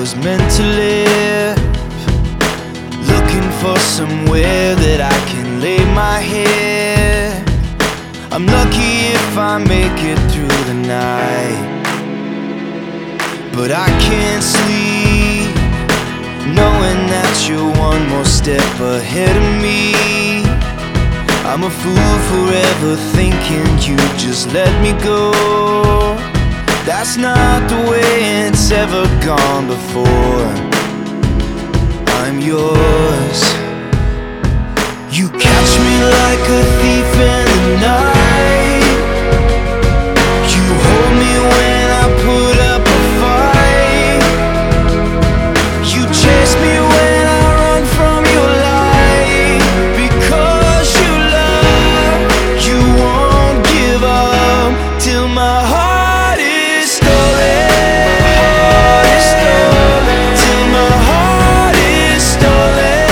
was meant to live, looking for somewhere that I can lay my head. I'm lucky if I make it through the night, but I can't sleep knowing that you're one more step ahead of me. I'm a fool forever thinking you just let me go. That's not the way it's ever gone before. I'm yours. You catch me like a thief in the night. You hold me when I put up a fight. You chase me when I run from your light. Because you love, you won't give up till my heart is stolen. Till my heart is stolen.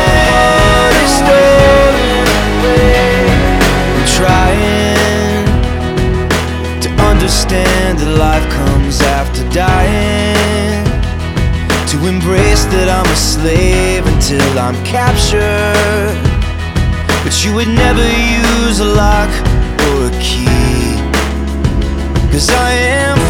I'm trying to understand that life comes after dying, to embrace that I'm a slave until I'm captured. But you would never use a lock or a key, 'cause I am